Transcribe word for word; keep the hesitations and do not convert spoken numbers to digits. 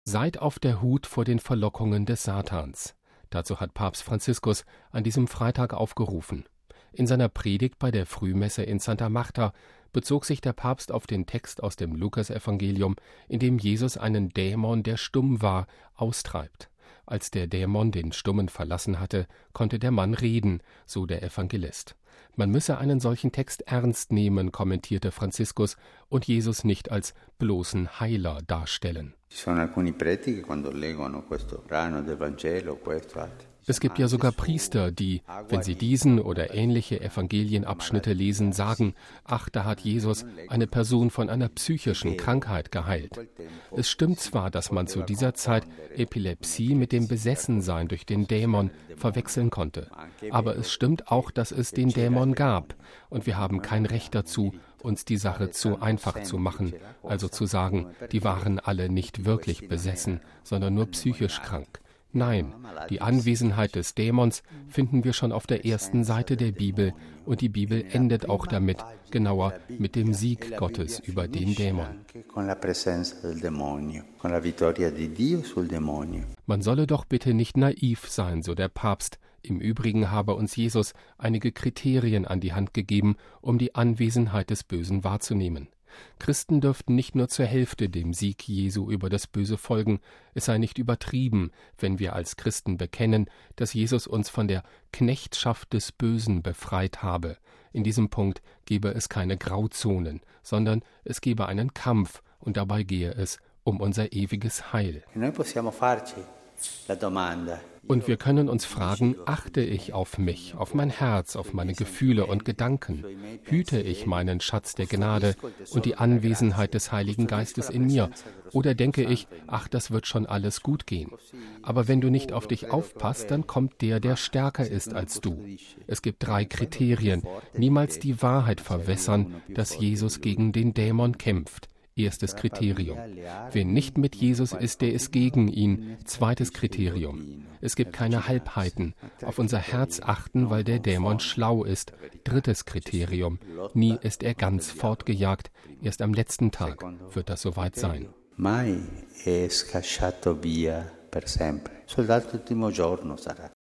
Seid auf der Hut vor den Verlockungen des Satans. Dazu hat Papst Franziskus an diesem Freitag aufgerufen. In seiner Predigt bei der Frühmesse in Santa Marta bezog sich der Papst auf den Text aus dem Lukasevangelium, in dem Jesus einen Dämon, der stumm war, austreibt. Als der Dämon den Stummen verlassen hatte, konnte der Mann reden, so der Evangelist. Man müsse einen solchen Text ernst nehmen, kommentierte Franziskus, und Jesus nicht als bloßen Heiler darstellen. Es gibt ja sogar Priester, die, wenn sie diesen oder ähnliche Evangelienabschnitte lesen, sagen, ach, da hat Jesus eine Person von einer psychischen Krankheit geheilt. Es stimmt zwar, dass man zu dieser Zeit Epilepsie mit dem Besessensein durch den Dämon verwechseln konnte, aber es stimmt auch, dass es den Dämon gab, und wir haben kein Recht dazu, uns die Sache zu einfach zu machen, also zu sagen, die waren alle nicht wirklich besessen, sondern nur psychisch krank. Nein, die Anwesenheit des Dämons finden wir schon auf der ersten Seite der Bibel, und die Bibel endet auch damit, genauer mit dem Sieg Gottes über den Dämon. Man solle doch bitte nicht naiv sein, so der Papst. Im Übrigen habe uns Jesus einige Kriterien an die Hand gegeben, um die Anwesenheit des Bösen wahrzunehmen. Christen dürften nicht nur zur Hälfte dem Sieg Jesu über das Böse folgen. Es sei nicht übertrieben, wenn wir als Christen bekennen, dass Jesus uns von der Knechtschaft des Bösen befreit habe. In diesem Punkt gebe es keine Grauzonen, sondern es gebe einen Kampf, und dabei gehe es um unser ewiges Heil. Und wir können uns fragen, achte ich auf mich, auf mein Herz, auf meine Gefühle und Gedanken? Hüte ich meinen Schatz der Gnade und die Anwesenheit des Heiligen Geistes in mir? Oder denke ich, ach, das wird schon alles gut gehen? Aber wenn du nicht auf dich aufpasst, dann kommt der, der stärker ist als du. Es gibt drei Kriterien. Niemals die Wahrheit verwässern, dass Jesus gegen den Dämon kämpft. Erstes Kriterium. Wer nicht mit Jesus ist, der ist gegen ihn. Zweites Kriterium. Es gibt keine Halbheiten. Auf unser Herz achten, weil der Dämon schlau ist. Drittes Kriterium. Nie ist er ganz fortgejagt. Erst am letzten Tag wird das soweit sein. Mai è scacciato via per sempre. Soltanto l'ultimo giorno sarà.